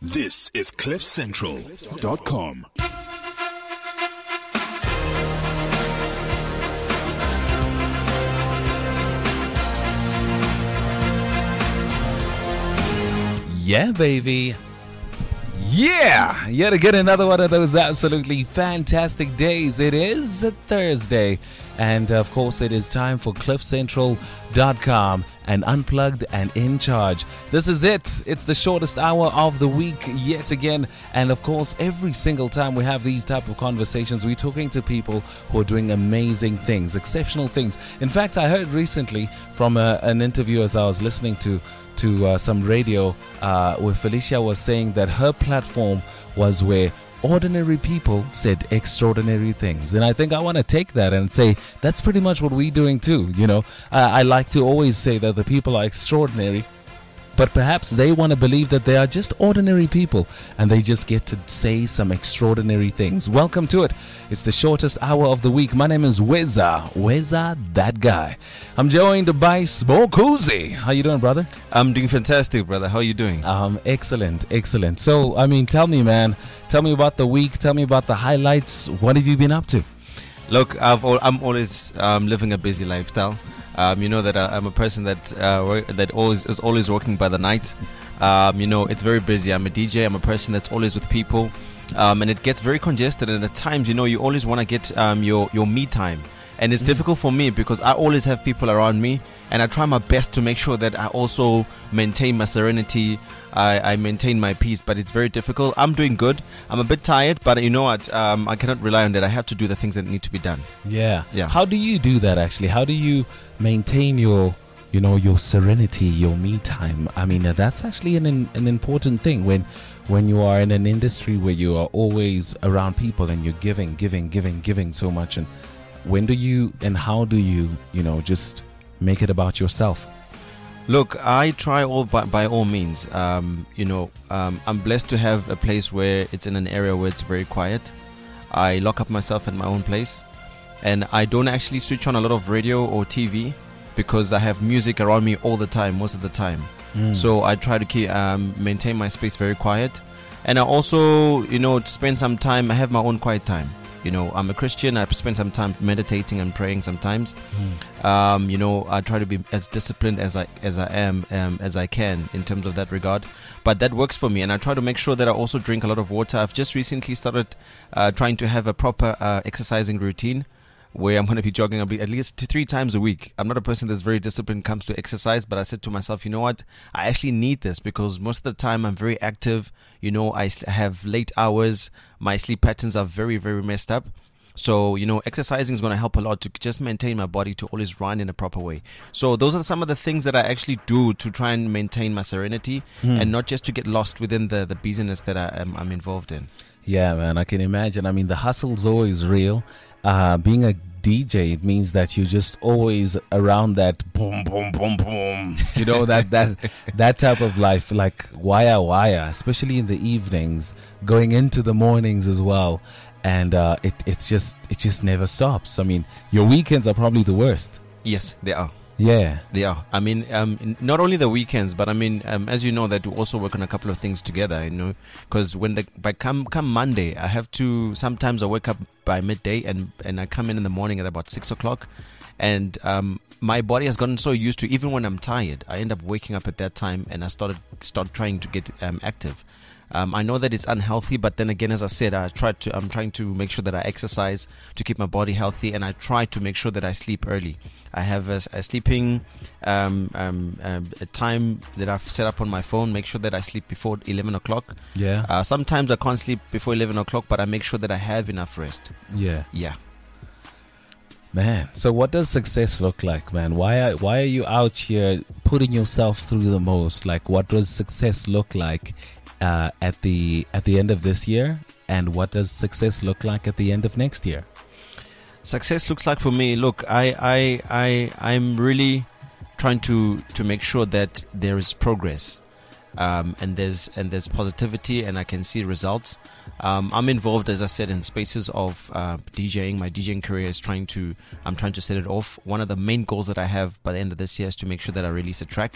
This is CliffCentral.com. Yeah, baby. Yeah! Yet again, another one of those absolutely fantastic days. It is a Thursday. And of course, it is time for CliffCentral.com and Unplugged and In Charge. This is it. It's the shortest hour of the week yet again. And of course, every single time we have these type of conversations, we're talking to people who are doing amazing things, exceptional things. In fact, I heard recently from an interview as I was listening to some radio where Felicia was saying that her platform was where ordinary people said extraordinary things. And I think I want to take that and say that's pretty much what we're doing too. You know, I like to always say that the people are extraordinary, but perhaps they want to believe that they are just ordinary people and they just get to say some extraordinary things. Welcome to it. It's the shortest hour of the week. My name is Weza, that guy. I'm joined by Smokuzi. How you doing, brother? I'm doing fantastic, brother. How are you doing? Excellent. So, I mean, tell me, man. Tell me about the week. Tell me about the highlights. What have you been up to? Look, I'm always living a busy lifestyle. You know that I'm a person that is always working by the night. You know, it's very busy. I'm a DJ. I'm a person that's always with people, and it gets very congested. And at times, you know, you always want to get your me time, and it's difficult for me because I always have people around me, and I try my best to make sure that I also maintain my serenity. I maintain my peace, but it's very difficult. I'm doing good. I'm a bit tired, but you know what? I cannot rely on that. I have to do the things that need to be done. Yeah. How do you do that, actually? How do you maintain your serenity, your me time? I mean, that's actually an important thing when you are in an industry where you are always around people and you're giving so much. And when do you and how do you, just make it about yourself? Look, I try by all means. I'm blessed to have a place where it's in an area where it's very quiet. I lock up myself at my own place, and I don't actually switch on a lot of radio or TV because I have music around me all the time, most of the time. So I try to maintain my space very quiet, and I also, to spend some time. I have my own quiet time. I'm a Christian. I spend some time meditating and praying sometimes. I try to be as disciplined as I am as I can in terms of that regard. But that works for me, and I try to make sure that I also drink a lot of water. I've just recently started trying to have a proper exercising routine where I'm going to be jogging at least 3 times a week. I'm not a person that's very disciplined when it comes to exercise, but I said to myself, you know what? I actually need this because most of the time I'm very active. I have late hours. My sleep patterns are very, very messed up. So, exercising is going to help a lot to just maintain my body to always run in a proper way. So those are some of the things that I actually do to try and maintain my serenity and not just to get lost within the business that I'm involved in. Yeah, man, I can imagine. I mean, the hustle's always real. Being a DJ, it means that you're just always around that boom, boom, boom, boom. That type of life, like wire, especially in the evenings, going into the mornings as well. And it just never stops. I mean, your weekends are probably the worst. Yes, they are. Yeah, they are. I mean, not only the weekends, but I mean, as you know, that we also work on a couple of things together. Because come Monday, I have to. Sometimes I wake up by midday, and I come in the morning at about 6 o'clock, and my body has gotten so used to even when I'm tired, I end up waking up at that time, and I start trying to get active. I know that it's unhealthy, but then again, as I said, I'm trying to make sure that I exercise to keep my body healthy, and I try to make sure that I sleep early. I have a sleeping a time that I've set up on my phone. Make sure that I sleep before 11 o'clock. Yeah. Sometimes I can't sleep before 11 o'clock, but I make sure that I have enough rest. Yeah. Yeah. Man, so what does success look like, man? Why are you out here putting yourself through the most? Like, what does success look like at the end of this year, and what does success look like at the end of next year? Success looks like for me, look, I'm really trying to make sure that there is progress, and there's positivity, and I can see results. I'm involved, as I said, in spaces of DJing. My DJing career is I'm trying to set it off. One of the main goals that I have by the end of this year is to make sure that I release a track.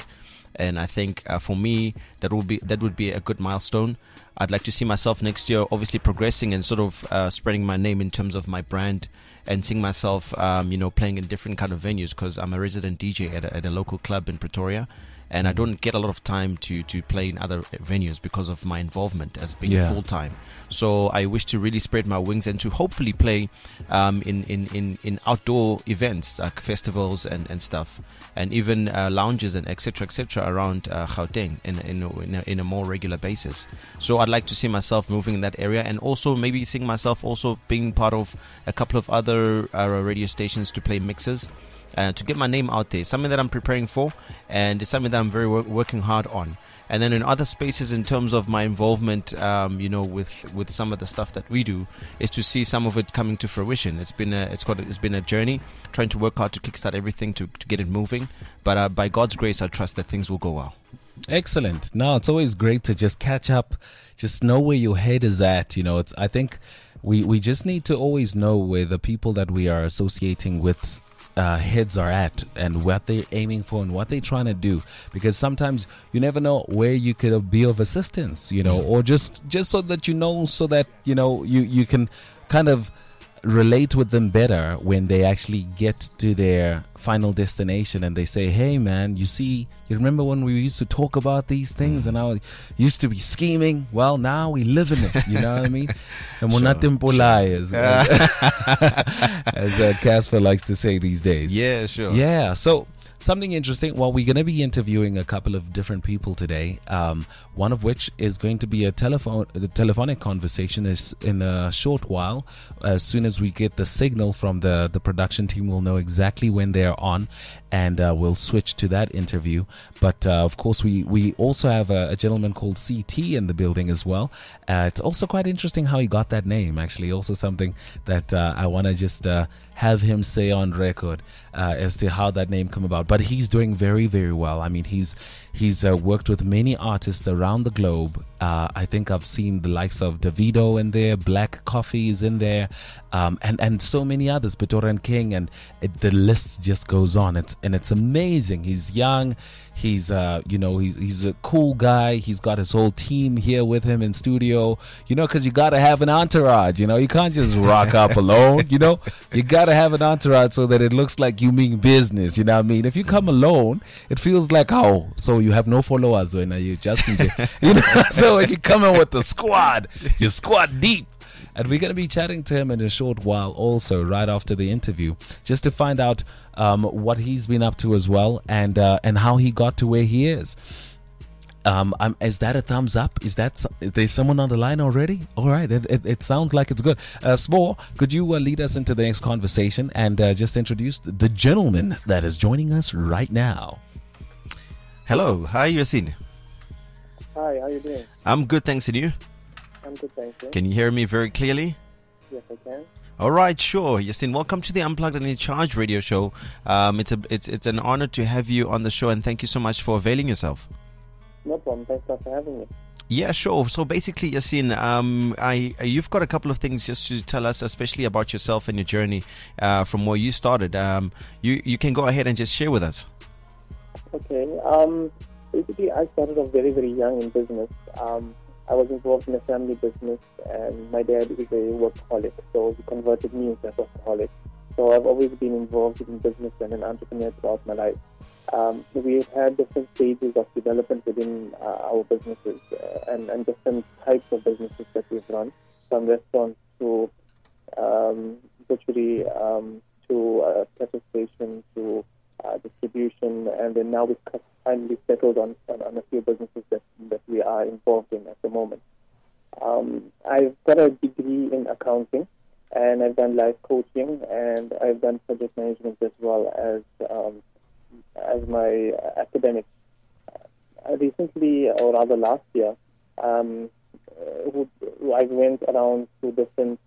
And I think for me, that would be a good milestone. I'd like to see myself next year, obviously progressing and sort of spreading my name in terms of my brand, and seeing myself, playing in different kind of venues, because I'm a resident DJ at a local club in Pretoria. And I don't get a lot of time to play in other venues because of my involvement as being full time. So I wish to really spread my wings and to hopefully play in outdoor events like festivals and stuff, and even lounges and etc. around Gauteng in a more regular basis. So I'd like to see myself moving in that area, and also maybe seeing myself also being part of a couple of other radio stations to play mixes. To get my name out there, something that I'm preparing for, and it's something that I'm very working hard on. And then in other spaces, in terms of my involvement, with some of the stuff that we do, is to see some of it coming to fruition. It's been a journey, trying to work hard to kickstart everything to get it moving. But by God's grace, I trust that things will go well. Excellent. No, it's always great to just catch up, just know where your head is at. I think we just need to always know where the people that we are associating with heads are at, and what they're aiming for and what they're trying to do, because sometimes you never know where you could be of assistance, or just so that so that you can kind of relate with them better when they actually get to their final destination and they say, hey man, you remember when we used to talk about these things and I used to be scheming? Well, now we live in it, you know what I mean? And we're not liars, as Casper likes to say these days. Yeah, sure. Yeah, so something interesting. Well, we're going to be interviewing a couple of different people today. One of which is going to be a telephonic conversation is in a short while. As soon as we get the signal from the production team, we'll know exactly when they're on, and we'll switch to that interview. But of course, we also have a gentleman called CT in the building as well. It's also quite interesting how he got that name. Actually, also something that I want to just have him say on record as to how that name came about. But he's doing very, very well. I mean, he's worked with many artists around the globe. I think I've seen the likes of Davido in there, Black Coffee is in there, and so many others, Pretoria King, and the list just goes on. It's amazing. He's young. He's he's a cool guy. He's got his whole team here with him in studio, because you got to have an entourage. You can't just rock up alone. You got to have an entourage so that it looks like you mean business. You know what I mean? If you come alone, it feels like, so you have no followers when you just so when you come in with the squad, you squad deep. And we're going to be chatting to him in a short while also, right after the interview, just to find out what he's been up to as well, and how he got to where he is. Is that a thumbs up? Is there someone on the line already? All right, it sounds like it's good. Small, could you lead us into the next conversation and just introduce the gentleman that is joining us right now? Hello, hi Yasin. Hi, how you doing? I'm good, thanks, and you? I'm good, thank you. Can you hear me very clearly? Yes, I can. All right, sure. Yasin, welcome to the Unplugged and In Charge radio show. It's an honor to have you on the show, and thank you so much for availing yourself. No problem. Thanks for having me. Yeah, sure. So basically, Yasin, you've got a couple of things just to tell us, especially about yourself and your journey from where you started. You can go ahead and just share with us. Okay. Basically, I started off very, very young in business. I was involved in a family business, and my dad is a workaholic, so he converted me into a workaholic. So I've always been involved in business and an entrepreneur throughout my life. We've had different stages of development within our businesses and different types of businesses that we've run, from restaurants to butchery to petrol station to distribution, and then now we've finally settled on a few businesses that we are involved in at the moment. I've got a degree in accounting, and I've done life coaching, and I've done project management as well as my academics. Recently, or rather last year, I went around to different,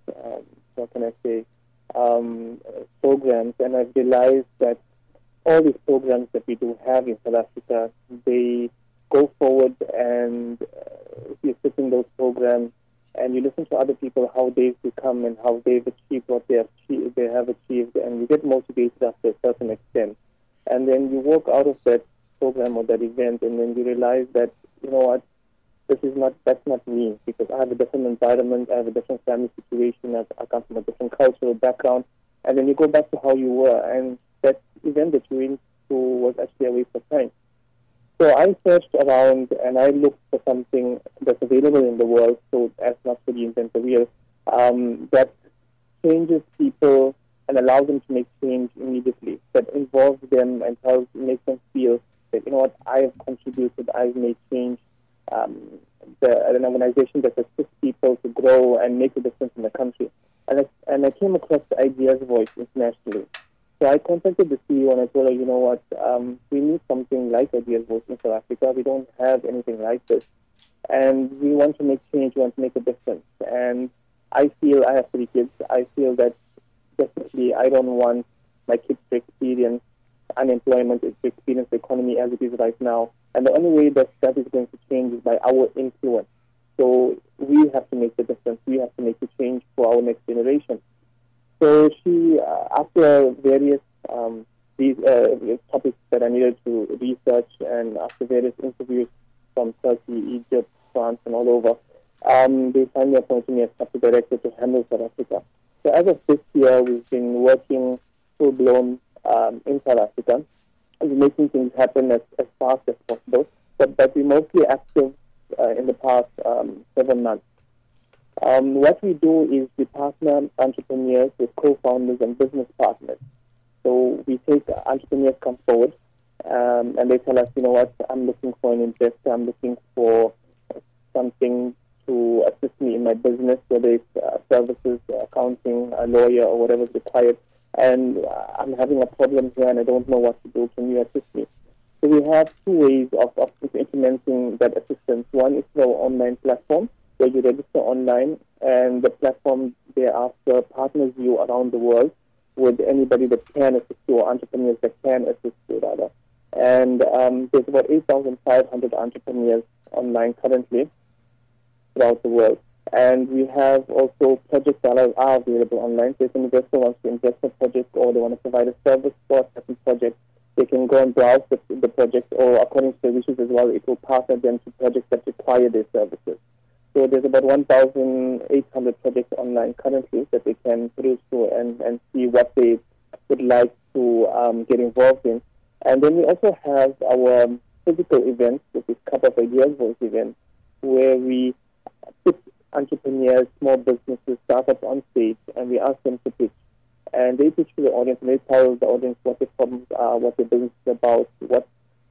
programs, and I've realized that all these programs that we do have in South Africa, they go forward, and you sit in those programs and you listen to other people, how they've become and how they've achieved what they have achieved, and you get motivated after a certain extent. And then you walk out of that program or that event, and then you realize that, you know what, that's not me, because I have a different environment, I have a different family situation, I come from a different cultural background, and then you go back to how you were, and that event that you went to was actually a waste of time. So I searched around and I looked for something that's available in the world, so as not to reinvent the wheel, that changes people and allows them to make change immediately, that involves them and makes them feel that, you know what, I have contributed, I've made change. An organization that assists people to grow and make a difference in the country. And I came across the Ideas Voice internationally. So I contacted the CEO and I told her, you know what, we need something like Ideas Voice in South Africa. We don't have anything like this. And we want to make change, we want to make a difference. And I feel, I have 3 kids, I feel that definitely I don't want my kids to experience unemployment, to experience the economy as it is right now. And the only way that is going to change is by our influence. So we have to make the difference. We have to make the change for our next generation. So she, after various these topics that I needed to research, and after various interviews from Turkey, Egypt, France, and all over, they finally appointed me as chapter director to handle South Africa. So as of this year, we've been working full-blown in South Africa, and making things happen as fast as possible. But we're mostly active in the past 7 months. What we do is we partner entrepreneurs with co-founders and business partners. So we take entrepreneurs come forward, and they tell us, you know what, I'm looking for an investor, I'm looking for something to assist me in my business, whether it's services, accounting, a lawyer, or whatever is required. And I'm having a problem here and I don't know what to do. Can you assist me? So we have 2 ways of implementing that assistance. One is through our online platform, where you register online, and the platform thereafter partners you around the world with anybody that can assist you, or entrepreneurs that can assist you, rather. And there's about 8,500 entrepreneurs online currently throughout the world. And we have also projects that are available online. So if an investor wants to invest in a project, or they want to provide a service for a certain project, they can go and browse the project, or according to their wishes as well, it will partner them to projects that require their services. So there's about 1,800 projects online currently that they can peruse through and see what they would like to get involved in. And then we also have our physical events, which is Cup of Ideas Voice event, where we put entrepreneurs, small businesses, startups on stage, and we ask them to pitch. And they pitch to the audience, and they tell the audience what their problems are, what their business is about, what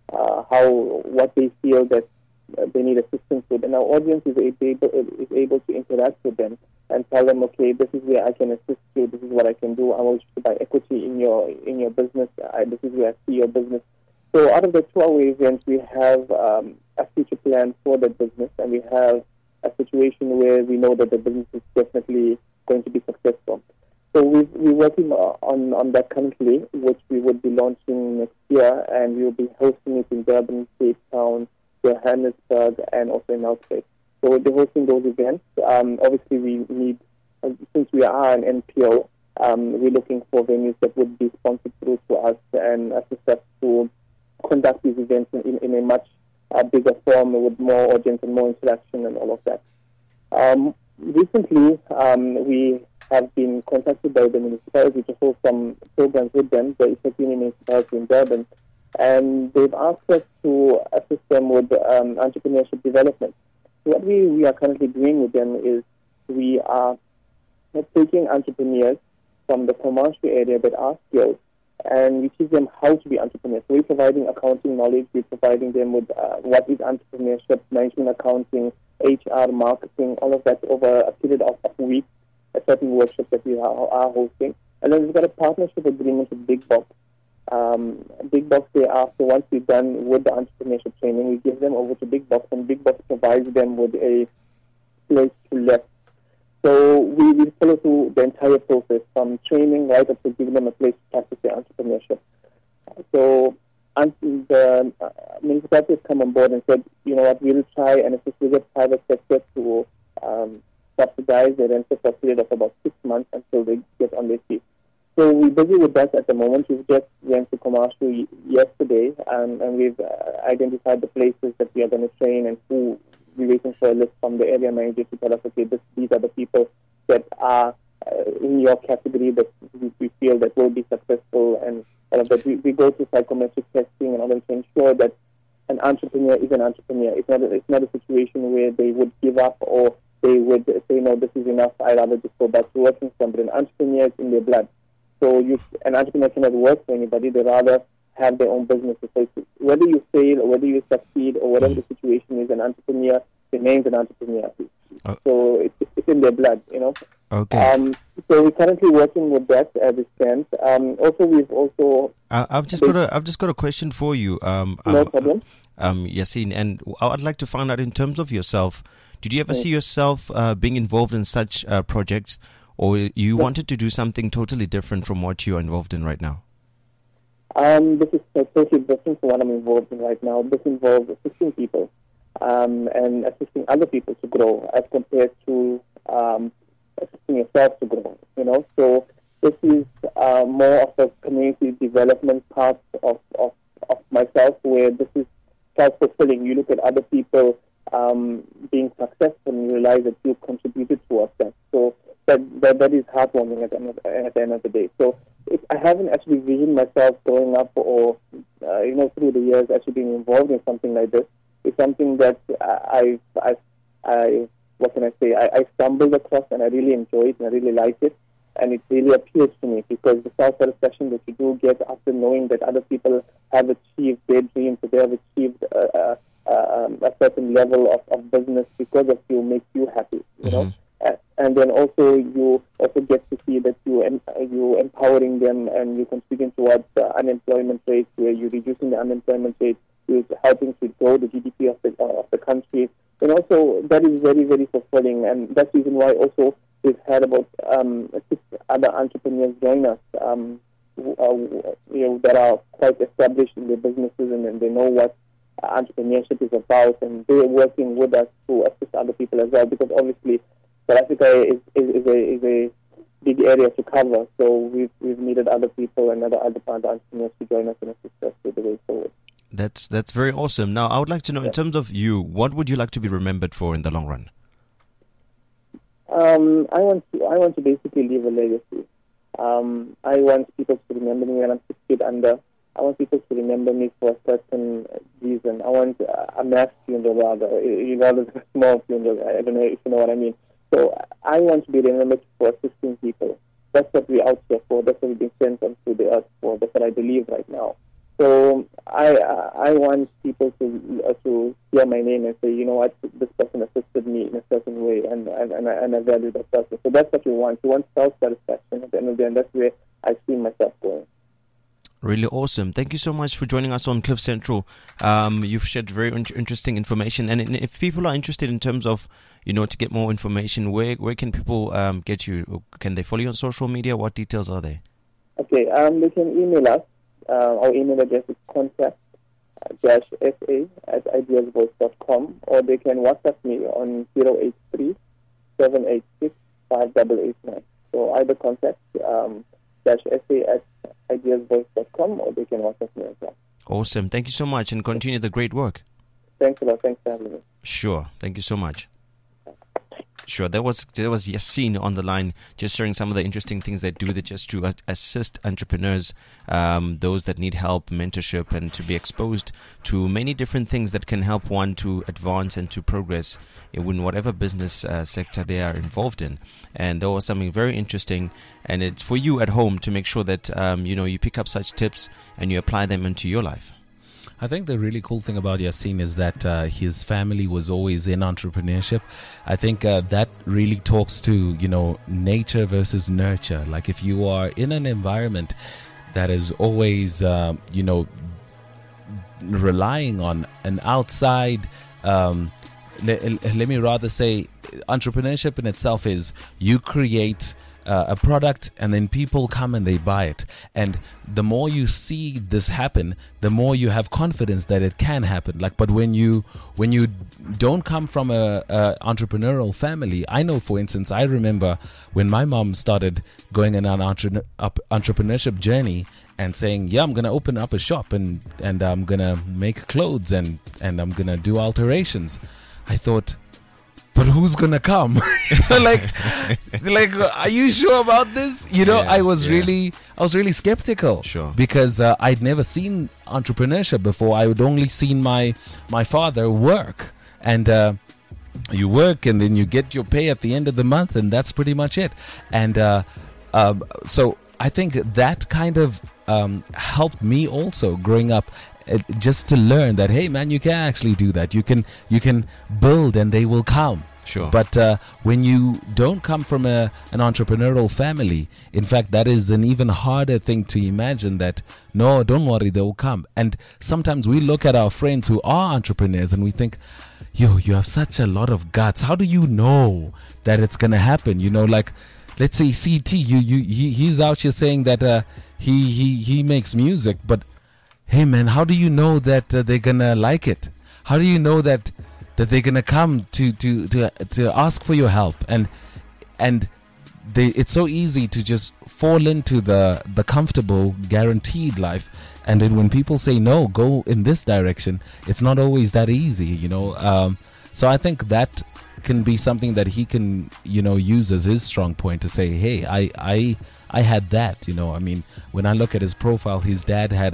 they feel that they need assistance with. And our audience is able to interact with them and tell them, okay, this is where I can assist you, this is what I can do, I want you to buy equity in your business, this is where I see your business. So out of the 2-hour event, we have a future plan for that business, and we have a situation where we know that the business is definitely going to be successful. So we're working on that currently, which we would be launching next year, and we will be hosting it in Durban, Cape Town, Johannesburg, and also in Nelspruit. So we'll be hosting those events. Obviously, we need, since we are an NPO, we're looking for venues that would be sponsored through to us and assist us to conduct these events in a much bigger form with more audience and more interaction and all of that. Recently, we have been contacted by the municipality to hold some programs with them, the Isakini municipality in Durban, and they've asked us to assist them with entrepreneurship development. So what we are currently doing with them is we are taking entrepreneurs from the commercial area that are skilled, and we teach them how to be entrepreneurs. So we're providing accounting knowledge, we're providing them with what is entrepreneurship, management accounting, HR, marketing, all of that over a period of weeks, a certain workshop that we are hosting. And then we've got a partnership agreement with Big Box. Big Box thereafter, once we're done with the entrepreneurship training, we give them over to Big Box, and Big Box provides them with a place to live. So we follow through the entire process, from training right up to giving them a place to practice their entrepreneurship. So the municipality has come on board and said, you know what, we'll try and assist with the private sector to subsidize their rental for a period of about 6 months until they get on their feet. So we're busy with that at the moment. We've just went to Commercial yesterday, and we've identified the places that we are going to train and who we're waiting for a list from the area manager to tell us, okay, these are the people that are in your category that we feel that will be successful, and all of that. We go through psychometric testing in order to ensure that an entrepreneur is an entrepreneur. It's not a situation where they would give up or they would say, no, this is enough, I'd rather just go back to working for somebody. An entrepreneur is in their blood. So an entrepreneur cannot work for anybody. They rather have their own businesses. So whether you fail or whether you succeed or whatever the situation is, an entrepreneur remains an entrepreneur. So it's in their blood, you know. Okay. So we're currently working with that as it stands. Also, we've also... I've just got a question for you. No problem. Yassine, and I'd like to find out in terms of yourself, did you ever see yourself being involved in such projects, or you wanted to do something totally different from what you are involved in right now? This is totally different from what I'm involved in right now. This involves assisting people and assisting other people to grow as compared to assisting yourself to grow, you know. So this is more of a community development part of myself, where this is self-fulfilling. You look at other people being successful and you realize that you contributed towards that. So that is heartwarming at the end of the day. So I haven't actually visioned myself growing up or, through the years actually being involved in something like this. It's something that I stumbled across and I really enjoy it and I really like it. And it really appeals to me because the self-satisfaction that you do get after knowing that other people have achieved their dreams, that they have achieved a certain level of business because of you makes you happy, you know. And then also you also get to see that you empowering them and you contributing towards the unemployment rate, where you're reducing the unemployment rate, you're helping to grow the GDP of the country. And also that is very, very fulfilling, and that's the reason why also we've had about 6 other entrepreneurs join us, that are quite established in their businesses and they know what entrepreneurship is about, and they're working with us to assist other people as well, because obviously South Africa is a big area to cover, so we've needed other people and other entrepreneurs to join us and assist us with the way forward. That's very awesome. Now, I would like to know, in terms of you, what would you like to be remembered for in the long run? I want to basically leave a legacy. I want people to remember me when I'm 6 feet under. I want people to remember me for a certain reason. I want a mass funeral rather than a small funeral. I don't know if you know what I mean. So I want to be remembered for assisting people. That's what we're out here for. That's what we've been sent onto the earth for. That's what I believe right now. So I want people to hear my name and say, you know what, this person assisted me in a certain way, and I value that person. So that's what we want. We want self-satisfaction at the end of the day, and that's where I see myself going. Really awesome. Thank you so much for joining us on Cliff Central. You've shared very interesting information. And if people are interested in terms of, to get more information, where can people get you? Can they follow you on social media? What details are there? Okay, they can email us. Our email address is contact-sa@ideasvoice.com, or they can WhatsApp me on 083-786-5889. So either contact -sa@ideasvoice.com, or they can WhatsApp me as well. Awesome. Thank you so much, and continue the great work. Thanks a lot. Thanks for having me. Sure. Thank you so much. Sure, there was Yassine on the line, just sharing some of the interesting things they do, that just to assist entrepreneurs, those that need help, mentorship, and to be exposed to many different things that can help one to advance and to progress in whatever business sector they are involved in. And there was something very interesting, and it's for you at home to make sure that you pick up such tips and you apply them into your life. I think the really cool thing about Yassine is that his family was always in entrepreneurship. I think that really talks to, nature versus nurture. Like if you are in an environment that is always, relying on an outside, let me rather say entrepreneurship in itself is you create a product, and then people come and they buy it. And the more you see this happen, the more you have confidence that it can happen. Like, but when you don't come from a entrepreneurial family, I know, for instance, I remember when my mom started going on an entrepreneurship journey and saying, yeah, I'm going to open up a shop and I'm going to make clothes and I'm going to do alterations. I thought, but who's going to come? like, are you sure about this? I was really skeptical. Sure. Because I'd never seen entrepreneurship before. I would only seen my father work. And you work and then you get your pay at the end of the month, and that's pretty much it. And so I think that kind of helped me also growing up, just to learn that, hey man, you can actually do that. You can build and they will come. Sure. But when you don't come from an entrepreneurial family, in fact, that is an even harder thing to imagine, that no, don't worry, they will come. And sometimes we look at our friends who are entrepreneurs and we think, yo, you have such a lot of guts. How do you know that it's going to happen? Like, let's say CT, he's out here saying that he makes music, but hey man, how do you know that they're gonna like it? How do you know that they're gonna come to ask for your help? And it's so easy to just fall into the comfortable, guaranteed life. And then when people say no, go in this direction, it's not always that easy, So I think that can be something that he can, use as his strong point to say, hey, I had that, I mean, when I look at his profile, his dad had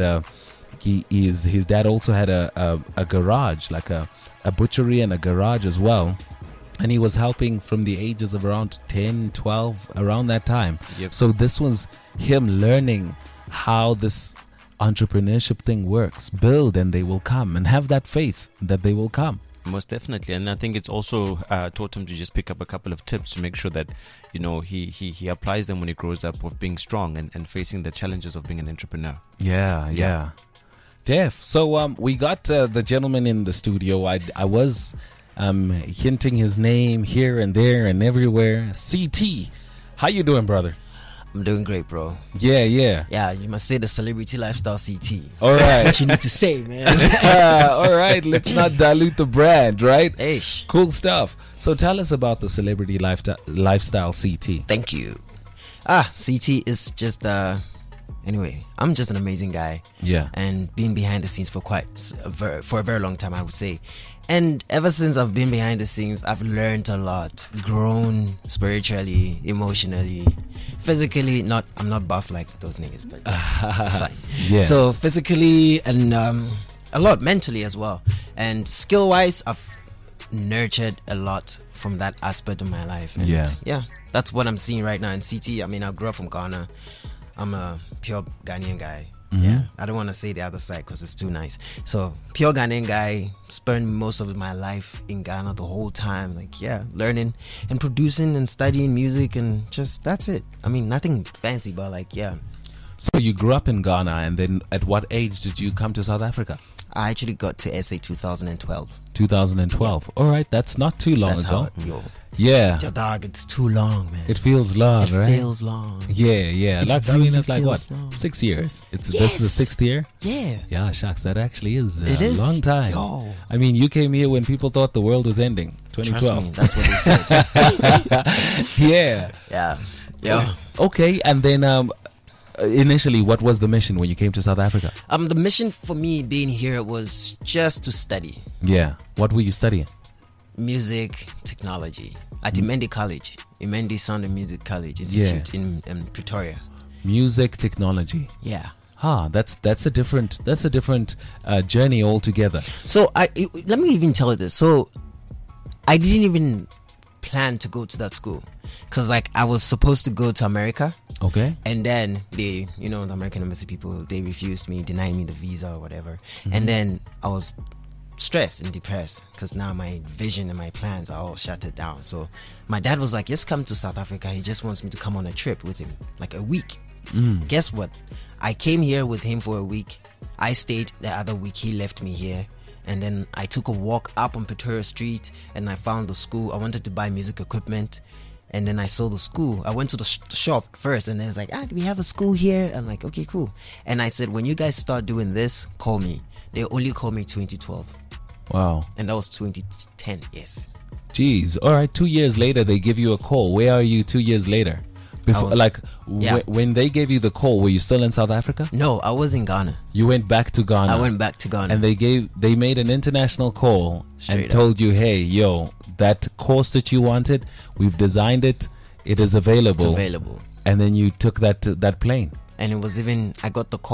his dad also had a garage, like a butchery and a garage as well. And he was helping from the ages of around 10, 12, around that time. Yep. So this was him learning how this entrepreneurship thing works. Build and they will come, and have that faith that they will come. Most definitely. And I think it's also taught him to just pick up a couple of tips to make sure that, he applies them when he grows up, of being strong and facing the challenges of being an entrepreneur. Yeah. Def. So we got the gentleman in the studio. I was hinting his name here and there and everywhere. CT. How you doing, brother? I'm doing great, bro. Yeah. Yeah, you must say the celebrity lifestyle CT. All right. That's what you need to say, man. All right. Let's not dilute the brand, right? Eish. Cool stuff. So tell us about the celebrity lifestyle CT. Thank you. CT is just anyway, I'm just an amazing guy. Yeah. And been behind the scenes for a very long time, I would say. And ever since I've been behind the scenes, I've learned a lot, grown spiritually, emotionally, physically. I'm not buff like those niggas, but it's fine. Yeah. So physically and a lot mentally as well. And skill-wise, I've nurtured a lot from that aspect of my life. And yeah, that's what I'm seeing right now in CT. I mean, I grew up from Ghana. I'm a pure Ghanaian guy. Mm-hmm. Yeah, I don't want to say the other side because it's too nice. So pure Ghanaian guy, spent most of my life in Ghana the whole time, learning and producing and studying music, and just that's it. I mean, nothing fancy, but So you grew up in Ghana, and then at what age did you come to South Africa? I actually got to SA 2012. 2012. All right, that's not too long ago. Yeah. Your dog, it's too long, man. It feels long, right? It feels long. Yeah. Like, I mean, it's like what? Long. 6 years. This is the 6th year? Yeah. Yeah, shucks, that actually is it is long time. Yo. I mean, you came here when people thought the world was ending. 2012. Trust me, that's what they said. Yeah. Okay, and then initially, what was the mission when you came to South Africa? The mission for me being here was just to study. Yeah. What were you studying? Music technology at Imendi College, Imendi Sound and Music College Institute in Pretoria. Music technology. Yeah. That's a different journey altogether. So let me even tell you this. So I didn't even plan to go to that school because I was supposed to go to America. Okay. And then the American embassy people, they refused me, denied me the visa or whatever. Mm-hmm. And then I was stressed and depressed because now my vision and my plans are all shattered down. So my dad was like, just come to South Africa. He just wants me to come on a trip with him, like a week. Guess what? I came here with him for a week. I stayed the other week. He left me here. And then I took a walk up on Pretoria Street and I found the school. I wanted to buy music equipment. And then I saw the school. I went to the shop first, and then it's like, do we have a school here? I'm like, okay, cool. And I said, when you guys start doing this, call me. They only called me 2012. Wow. And that was 2010, yes. Jeez. All right, 2 years later, they give you a call. Where are you 2 years later? Before, when they gave you the call, were you still in South Africa? No, I was in Ghana. You went back to Ghana. I went back to Ghana. And they made an international call Straight told you, hey, yo, that course that you wanted, we've designed it. It is available. It's available. And then you took that plane. And it was even, I got that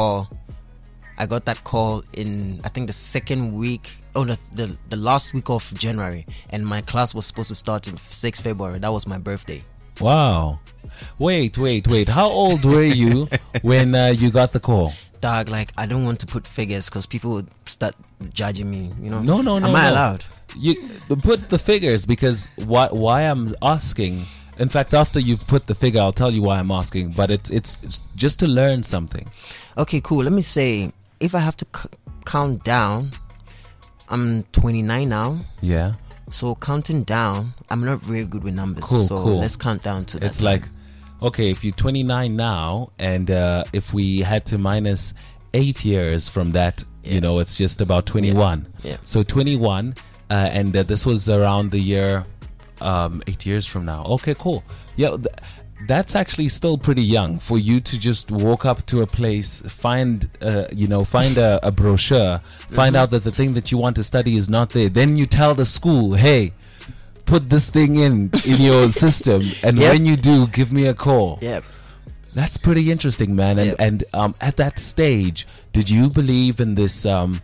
call in, I think, the second week, the last week of January. And my class was supposed to start in 6 February. That was my birthday. Wow. Wait. How old were you when you got the call? Dog, like, I don't want to put figures because people would start judging me, you know? No. Am I allowed? You put the figures, because why I'm asking. In fact, after you've put the figure, I'll tell you why I'm asking. But it's just to learn something. Okay, cool. Let me say, if I have to count down, I'm 29 now. Yeah. So counting down, I'm not very good with numbers. Cool. Let's count down to that. It's like, okay, if you're 29 now, and if we had to minus 8 years from that, it's just about 21. Yeah. So 21, and this was around the year 8 years from now. Okay, cool. Yeah, that's actually still pretty young for you to just walk up to a place, find a brochure, find out that the thing that you want to study is not there. Then you tell the school, hey, put this thing in your system, and when you do, give me a call. Yep. That's pretty interesting, man. And at that stage, did you believe in this in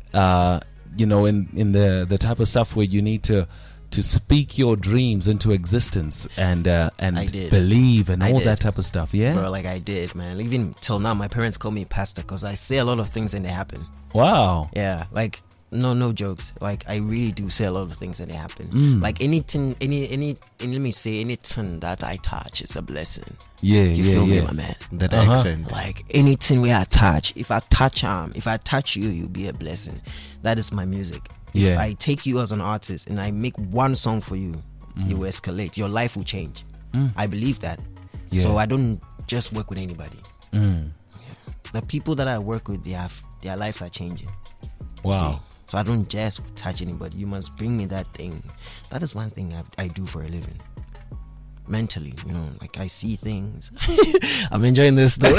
the type of stuff where you need to speak your dreams into existence and believe and all that type of stuff? Yeah, bro, like I did, man. Even till now, my parents call me pastor because I say a lot of things and they happen. Wow. Yeah, like no jokes. Like I really do say a lot of things and they happen. Like anything that I touch is a blessing. Yeah, you feel me, my man? That accent. Like anything where I touch, if I touch you, you'll be a blessing. That is my music. If I take you as an artist and I make one song for you, you will escalate. Your life will change. I believe that. Yeah. So I don't just work with anybody. The people that I work with, their lives are changing. Wow. See? So I don't just touch anybody. You must bring me that thing. That is one thing I do for a living. Mentally, like I see things. I'm enjoying this though.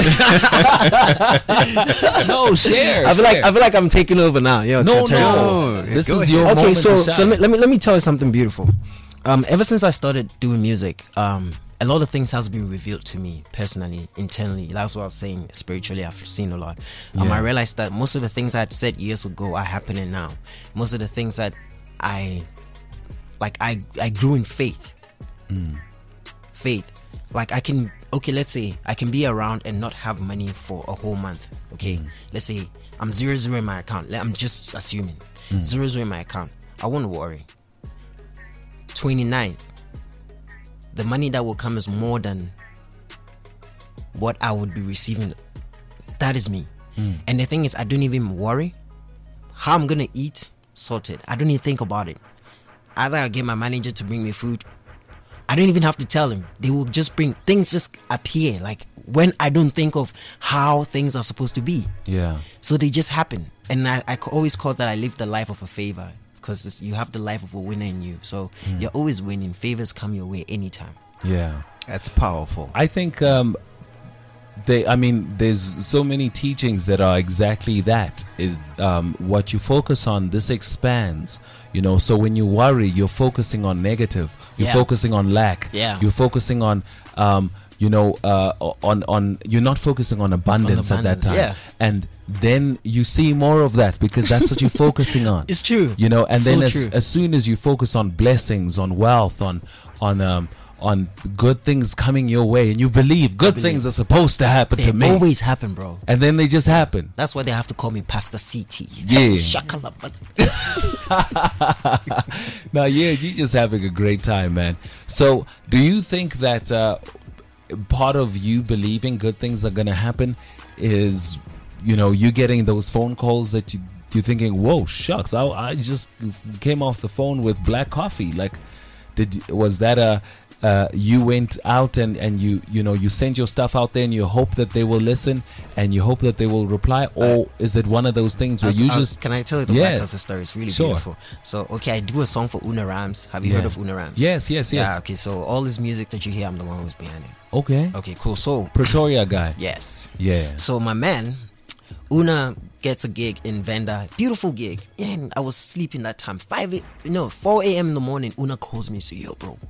No, share. I feel like I'm taking over now. No. This is your moment. Okay, so let me tell you something beautiful. Ever since I started doing music, a lot of things has been revealed to me personally, internally. That's what I was saying. Spiritually, I've seen a lot. I realized that most of the things I had said years ago are happening now. Most of the things that I grew in faith. Faith, like let's say I can be around and not have money for a whole month. Okay, let's say I'm 0 in my account. I'm just assuming 0 in my account. I won't worry. 29th, the money that will come is more than what I would be receiving. That is me. And the thing is, I don't even worry how I'm gonna eat. Sorted. I don't even think about it. Either I get my manager to bring me food. I don't even have to tell him. They will just bring things, just appear like when I don't think of how things are supposed to be. Yeah. So they just happen. And I always call that I live the life of a favor, because you have the life of a winner in you. So you're always winning. Favors come your way anytime. Yeah. That's powerful. I think there's so many teachings that are exactly that. Is what you focus on, this expands. So when you worry, you're focusing on negative. You're focusing on lack. Yeah. You're focusing on you're not focusing on abundance at that time. Yeah. And then you see more of that, because that's what you're focusing on. It's true. And so then true. as soon as you focus on blessings, on wealth, on good things coming your way, and you believe good things are supposed to happen to me. They always happen, bro. And then they just happen. That's why they have to call me Pastor CT. Yeah. Shakalaba. Now, you're just having a great time, man. So, do you think that part of you believing good things are going to happen is, you getting those phone calls that you're thinking, whoa, shucks, I just came off the phone with black coffee. Like, was that you went out and you sent your stuff out there and you hope that they will listen and you hope that they will reply, or is it one of those things where you just... Can I tell you the back of the story? It's really beautiful. So, okay, I do a song for Una Rams. Have you heard of Una Rams? Yes. Yeah, okay, so all this music that you hear, I'm the one who's behind it. Okay, cool. So Pretoria guy. Yes. Yeah. So my man, Una gets a gig in Venda. Beautiful gig. And I was sleeping that time. 4 a.m. in the morning, Una calls me and says, yo, bro.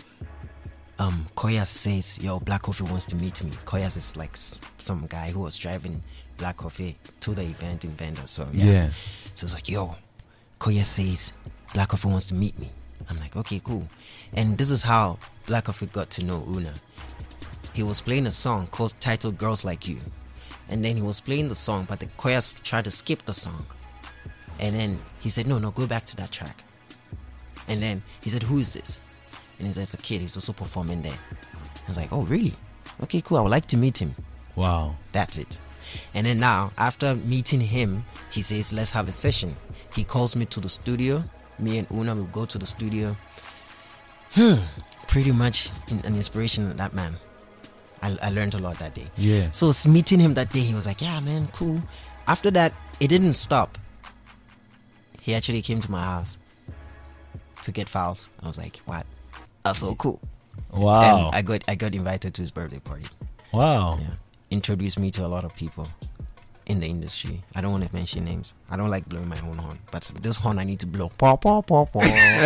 Koyas says, yo, Black Coffee wants to meet me. Koyas is like some guy who was driving Black Coffee to the event in Venda. So yeah. So it's like, yo, Koyas says Black Coffee wants to meet me. I'm like, okay, cool. And this is how Black Coffee got to know Una. He was playing a song titled Girls Like You. And then he was playing the song, but the Koyas tried to skip the song. And then he said, no, go back to that track. And then he said, who is this? And he said, it's a kid. He's also performing there. I was like, oh, really? Okay, cool. I would like to meet him. Wow. That's it. And then now, after meeting him, he says, let's have a session. He calls me to the studio. Me and Una will go to the studio. Pretty much an inspiration of that man. I learned a lot that day. Yeah. So meeting him that day, he was like, yeah, man, cool. After that, it didn't stop. He actually came to my house to get files. I was like, what? That's so cool. Wow. And I got invited to his birthday party. Wow. Yeah. Introduced me to a lot of people in the industry. I don't want to mention names. I don't like blowing my own horn, but this horn I need to blow. Paw, paw, paw, paw.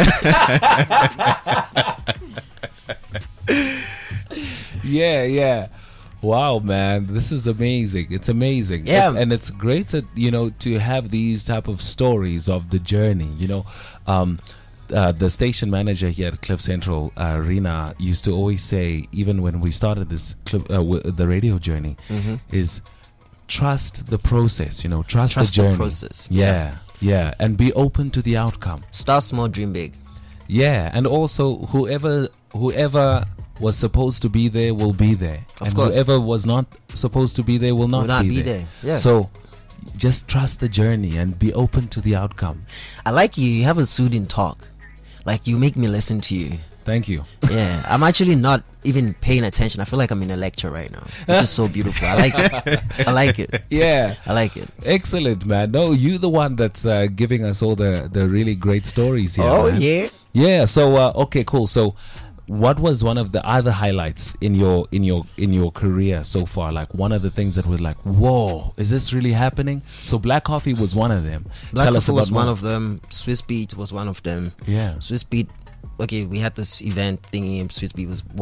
Yeah. Wow, man, this is amazing. It's amazing. Yeah. And it's great to have these type of stories of the journey. The station manager here at Cliff Central, Rina, used to always say, even when we started this the radio journey, is trust the process. Trust the journey. The process. Yeah, and be open to the outcome. Start small, dream big. Yeah, and also whoever was supposed to be there will be there, of course. Whoever was not supposed to be there will not be there. Yeah. So just trust the journey and be open to the outcome. I like you. You have a soothing talk. Like, you make me listen to you. Thank you. Yeah, I'm actually not even paying attention. I feel like I'm in a lecture right now. It's just so beautiful. I like it. Yeah. I like it. Excellent, man. No, you're the one that's giving us all the really great stories here. Oh, man. yeah? Yeah, so, okay, cool. So, what was one of the other highlights in your career so far? Like, one of the things that was like, whoa, is this really happening? So Black Coffee was one of them. Black Coffee was one of them. Swiss Beat was one of them. Yeah. Swiss Beat. Okay, we had this event thingy. Swiss Beat was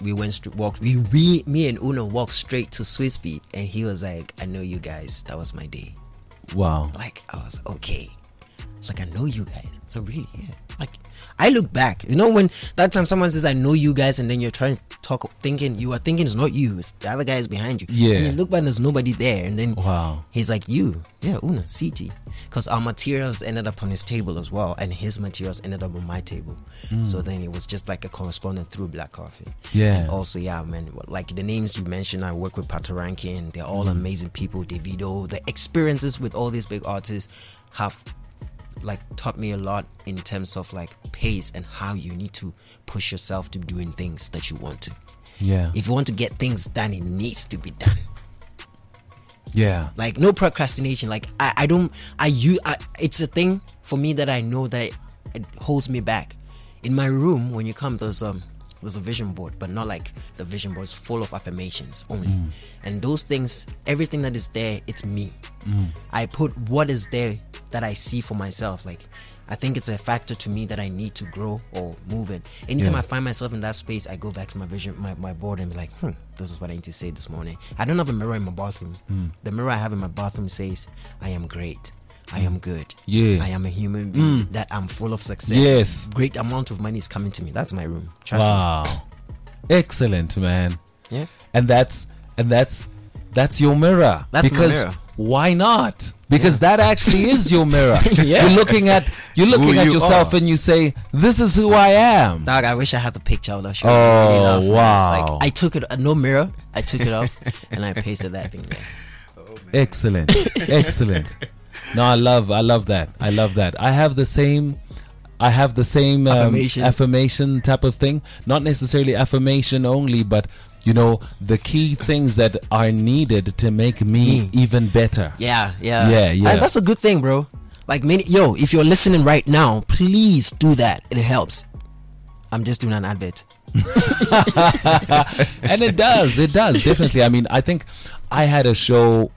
me and Una walked straight to Swiss Beat, and he was like, I know you guys. That was my day. Wow. Like, I was okay. It's like, I know you guys. So really, yeah. Like, I look back, when that time someone says I know you guys, and then you're trying to talk, you are thinking it's not you, it's the other guys behind you. Yeah. And you look back and there's nobody there, and then wow, he's like, you, yeah, Una, CT, because our materials ended up on his table as well, and his materials ended up on my table. So then it was just like a correspondent through Black Coffee. Yeah. And also, yeah, man, like the names you mentioned, I work with Patoranking, and they're all amazing people. Davido, the experiences with all these big artists have like taught me a lot in terms of like pace and how you need to push yourself to doing things that you want to. Yeah. If you want to get things done, it needs to be done. Yeah. Like, no procrastination. Like, it's a thing for me that I know that it holds me back. In my room, when you come, there's a vision board, but not like the vision board is full of affirmations only. And those things, everything that is there, it's me. I put what is there that I see for myself. Like, I think it's a factor to me that I need to grow or move it. Anytime I find myself in that space, I go back to my vision, my board, and be like, this is what I need to say this morning. I don't have a mirror in my bathroom. The mirror I have in my bathroom says, I am great. I am good. Yeah. I am a human being. That I'm full of success. Yes. Great amount of money is coming to me. That's my room. Trust me. Excellent, man. Yeah. And that's your mirror. That's because my mirror. Why not? Because that actually is your mirror. Yeah. You're looking at yourself and you say, this is who I am. Dog, I wish I had the picture. I would have shown you. Really wow. Like, I took it, no mirror. I took it off and I pasted that thing there. Excellent. Excellent. No, I love that. I have the same I have the same Affirmation. affirmation type of thing. Not necessarily affirmation only, but you know, the key things that are needed to make me even better. Yeah. That's a good thing, bro. Like if you're listening right now, please do that. It helps. I'm just doing an advert. And it does definitely. I mean, I think I had a show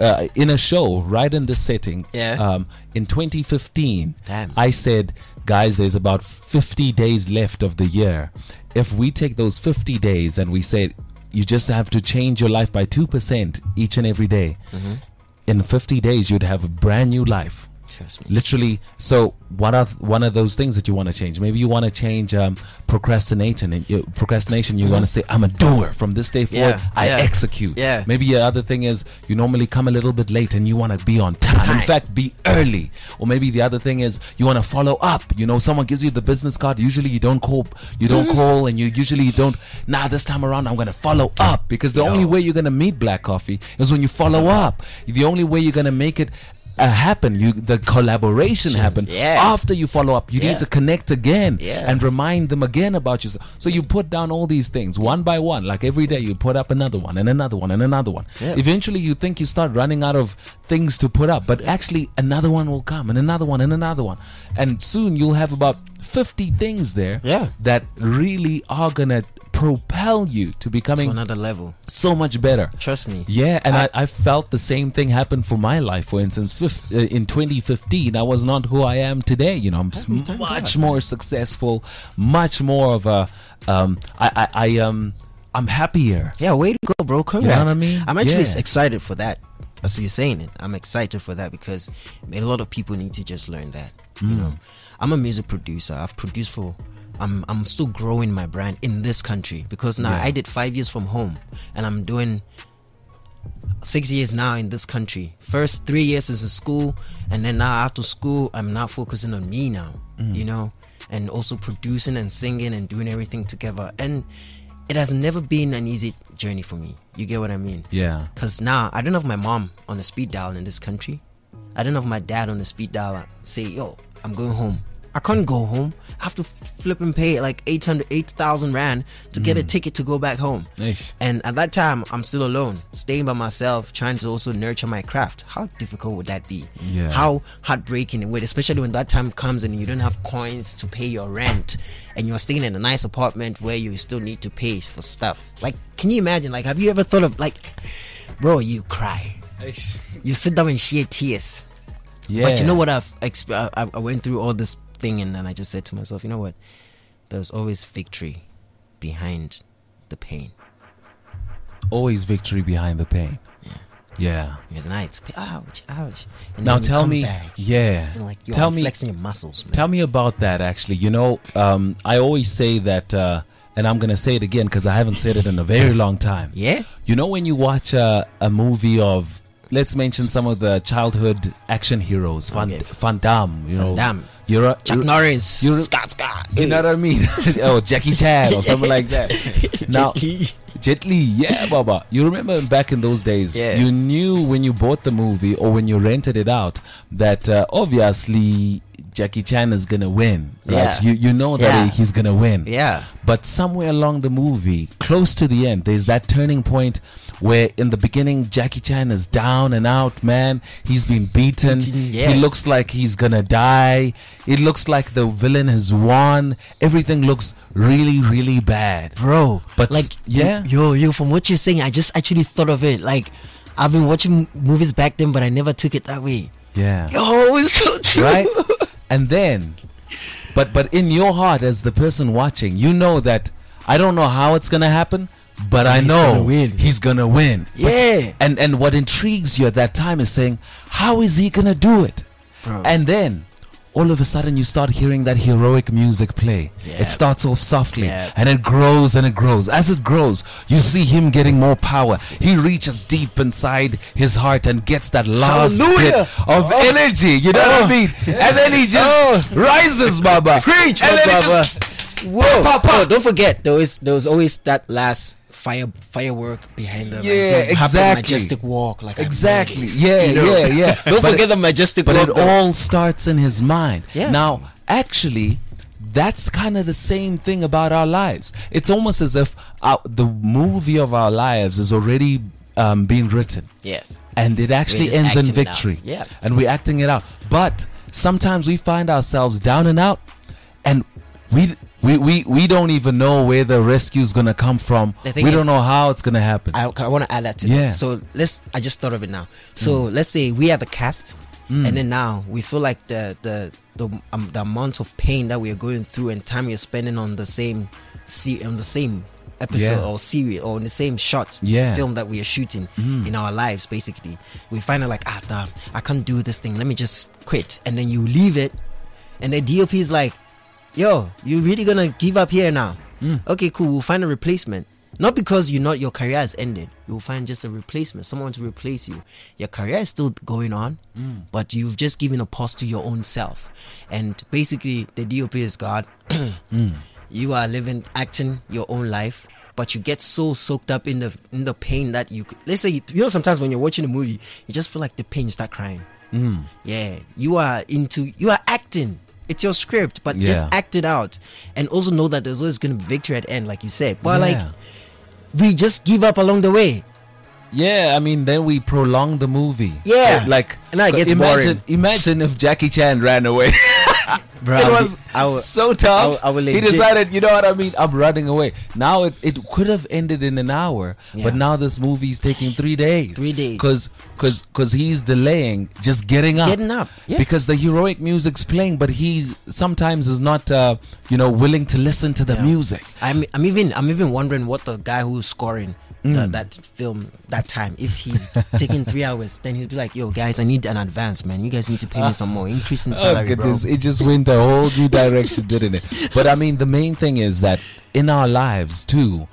right in this setting. In 2015. Damn. I said, guys, there's about 50 days left of the year. If we take those 50 days and we say you just have to change your life by 2% each and every day, in 50 days you'd have a brand new life. Literally. So what are one of those things that you want to change? Maybe you want to change procrastination. You want to say, I'm a doer. From this day forward, I execute. Maybe the other thing is you normally come a little bit late and you want to be on time. In fact, be early. Or maybe the other thing is you want to follow up. You know, someone gives you the business card. Usually you don't call. And you usually don't. This time around I'm going to follow up, because the only way you're going to meet Black Coffee is when you follow up. The only way you're going to make it happen, the collaboration happen after you follow up. You need to connect again and remind them again about yourself. So you put down all these things one by one, like every day you put up another one and another one and another one. Eventually you think you start running out of things to put up, but actually another one will come and another one and another one, and soon you'll have about 50 things there that really are gonna propel you to becoming to another level, so much better. Trust me. And I felt the same thing happen for my life. For instance, in 2015, I was not who I am today. You know, I'm much more successful, much more of a I'm happier. Way to go, bro. Congrats. You know what I mean? I'm actually excited for that. As you're saying it, I'm excited for that, because a lot of people need to just learn that. You know, I'm a music producer. I've produced for I'm still growing my brand in this country, because now I did 5 years from home and I'm doing 6 years now in this country. First 3 years is in school, and then now after school I'm now focusing on me now, you know, and also producing and singing and doing everything together. And it has never been an easy journey for me. You get what I mean? Yeah. Because now I don't have my mom on a speed dial in this country. I don't have my dad on the speed dial say, yo, I'm going home. I can't go home. I have to flip and pay like 8,000 rand to get a ticket to go back home. Eish. And at that time, I'm still alone, staying by myself, trying to also nurture my craft. How difficult would that be? Yeah. How heartbreaking it would, especially when that time comes and you don't have coins to pay your rent, and you're staying in a nice apartment where you still need to pay for stuff. Like, can you imagine? Like, have you ever thought of, like, bro, you cry. Eish. You sit down and shed tears. Yeah. But you know what, I went through all this thing, and then I just said to myself, you know what, there's always victory behind the pain. Always victory behind the pain. Yeah. Because now it's ouch. And now then you tell come me, back, feel like you're flexing your muscles, man. Tell me about that. Actually, you know, I always say that, and I'm gonna say it again because I haven't said it in a very long time. Yeah. You know, when you watch a movie of, let's mention some of the childhood action heroes, Van Damme, you know, Chuck Norris, Scott, you know what I mean? Or Jackie Chan or something like that. Now, Jet Li, yeah, Baba. You remember back in those days, you knew when you bought the movie or when you rented it out that obviously Jackie Chan is gonna win, right? You know that he's gonna win. Yeah. But somewhere along the movie, close to the end, there's that turning point where in the beginning Jackie Chan is down and out, man. He's been beaten. He looks like he's gonna die. It looks like the villain has won. Everything looks really, really bad, bro. But like, yo, from what you're saying, I just actually thought of it. Like, I've been watching movies back then, but I never took it that way. Yeah. Yo, it's so true. Right? And then, but in your heart as the person watching, you know that I don't know how it's gonna happen, but I know he's gonna win. Yeah. But, and what intrigues you at that time is saying, how is he gonna do it? Bro. And then all of a sudden you start hearing that heroic music play. It starts off softly and it grows and it grows. As it grows, you see him getting more power. He reaches deep inside his heart and gets that last bit of energy. You know what I mean? And then he just rises, Baba. Preach, Baba. Whoa. Oh, don't forget, there was always that last firework behind them. Yeah, like, exactly. Have the majestic walk. Like, exactly. Yeah. Don't forget the majestic walk. But it all starts in his mind. Yeah. Now, actually, that's kind of the same thing about our lives. It's almost as if the movie of our lives is already being written. Yes. And it actually ends in victory. Yeah. And we're acting it out. But sometimes we find ourselves down and out, and we don't even know where the rescue is going to come from. We don't know how it's going to happen. I want to add that to that. So I just thought of it now. So let's say we have a cast, and then now we feel like the amount of pain that we are going through and time we're spending on the same episode or series or in the same shots film that we are shooting in our lives. Basically, we find it like, damn, I can't do this thing, let me just quit. And then you leave it, and the DOP is like, yo, you really gonna give up here now? Okay, cool, we'll find a replacement. Not because your career has ended. You'll find just a replacement, someone to replace you. Your career is still going on, but you've just given a pause to your own self. And basically, the DOP is God. You are acting your own life, but you get so soaked up in the pain that let's say, sometimes when you're watching a movie, you just feel like the pain, you start crying. Yeah, you are acting. It's your script, but just act it out. And also know that there's always going to be victory at the end, like you said. But we just give up along the way. Yeah, I mean, then we prolong the movie. Yeah. And it gets boring. Imagine if Jackie Chan ran away. Bro, it was so tough. He decided, you know what I mean, I'm running away. Now it could have ended in an hour, but now this movie is taking 3 days. 3 days. Because he's delaying just getting up. Yeah. Because the heroic music's playing, but he sometimes is not willing to listen to the music. I'm even wondering what the guy who's scoring that film that time, if he's taking 3 hours, then he'll be like, yo guys, I need an advance, man, you guys need to pay me some more, increase in salary. Bro. It just went a whole new direction, didn't it? But I mean, the main thing is that in our lives too,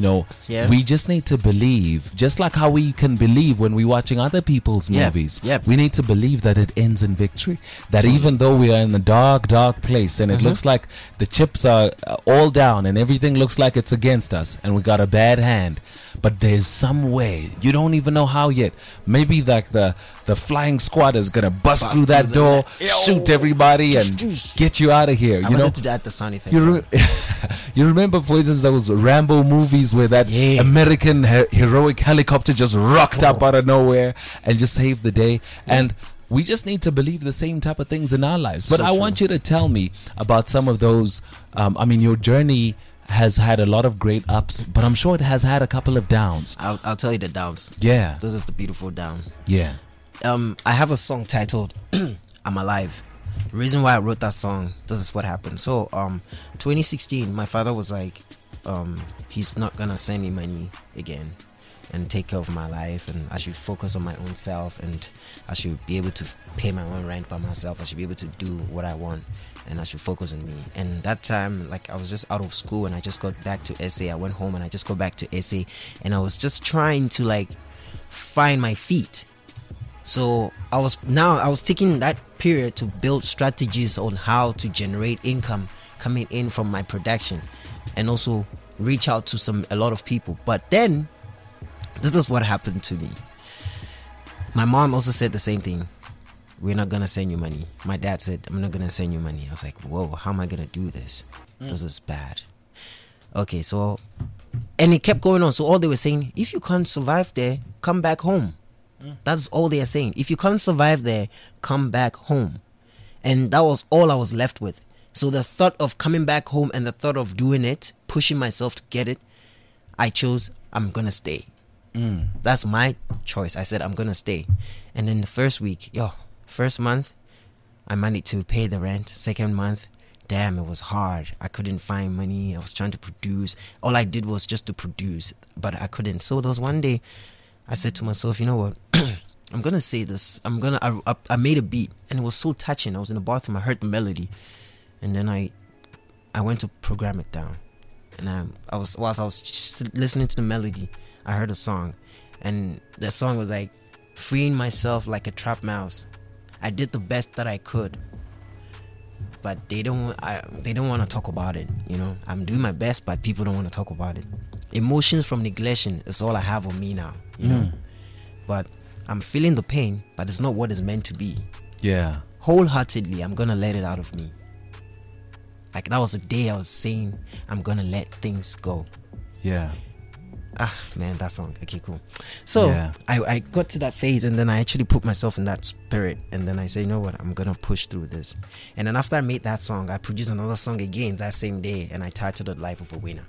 we just need to believe, just like how we can believe when we're watching other people's movies. We need to believe that it ends in victory. That even though we are in a dark place and it looks like the chips are all down and everything looks like it's against us and we got a bad hand, but there's some way, you don't even know how yet. Maybe like the flying squad is gonna bust through that door, shoot everybody, and get you out of here. I wanted to add the sound effects. You remember, for instance, those Rambo movies where that American heroic helicopter just rocked up out of nowhere and just saved the day. And we just need to believe the same type of things in our lives. But I want you to tell me about some of those. Your journey has had a lot of great ups, but I'm sure it has had a couple of downs. I'll tell you the downs. Yeah. This is the beautiful down. Yeah. I have a song titled I'm Alive. The reason why I wrote that song, this is what happened. So 2016, my father was like, he's not gonna send me money again and take care of my life, and I should focus on my own self, and I should be able to pay my own rent by myself. I should be able to do what I want, and I should focus on me. And that time, like, I was just out of school and I just got back to SA. I went home and I just got back to SA, and I was just trying to like find my feet. So I was taking that period to build strategies on how to generate income coming in from my production, and also reach out to a lot of people. But then this is what happened to me. My mom also said the same thing. We're not gonna send you money. My dad said, I'm not gonna send you money. I was like, whoa, how am I gonna do this? This is bad. Okay, so, and it kept going on. So all they were saying, if you can't survive there, come back home. That's all they are saying. If you can't survive there, come back home. And that was all I was left with. So the thought of coming back home and the thought of doing it, pushing myself to get it, I chose, I'm gonna stay. That's my choice. I said, I'm gonna stay. And then the first month, I managed to pay the rent. Second month, damn, it was hard. I couldn't find money. I was trying to produce. All I did was just to produce, but I couldn't. So there was one day, I said to myself, you know what? I'm gonna say this. I made a beat, and it was so touching. I was in the bathroom. I heard the melody, and then I went to program it down. And whilst I was just listening to the melody, I heard a song, and the song was like, freeing myself like a trapped mouse. I did the best that I could, but they don't want to talk about it. I'm doing my best, but people don't want to talk about it. Emotions from neglection is all I have on me now. But I'm feeling the pain, but it's not what it's meant to be. Yeah. Wholeheartedly, I'm gonna let it out of me. Like that was the day I was saying I'm gonna let things go. Yeah. Man, that song. Okay, cool. So Yeah. I got to that phase, and then I actually put myself in that spirit, and then I say, you know what, I'm gonna push through this. And then after I made that song, I produced another song again that same day, and I titled it Life of a Winner.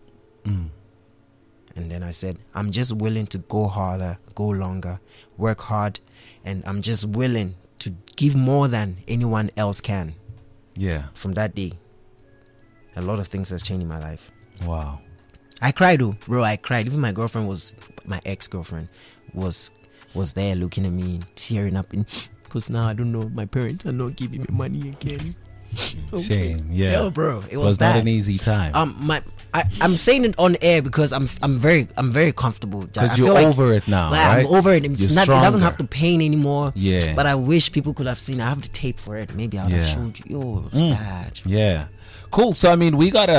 And then I said, I'm just willing to go harder, go longer, work hard, and I'm just willing to give more than anyone else can. Yeah. From that day, a lot of things has changed in my life. Wow. I cried, though, bro. I cried. Even my ex-girlfriend was there looking at me and tearing up, because now I don't know, my parents are not giving me money again. Shame. Yeah. Hell, bro, it was not bad. an easy time. I'm saying it on air because I'm very comfortable. Because you're over it now, right? I'm over it. It doesn't stronger. have to pain anymore. Yeah. But I wish people could have seen. I have the tape for it. Maybe I would have showed you. Yo, it's bad. Yeah. Cool. So I mean, we got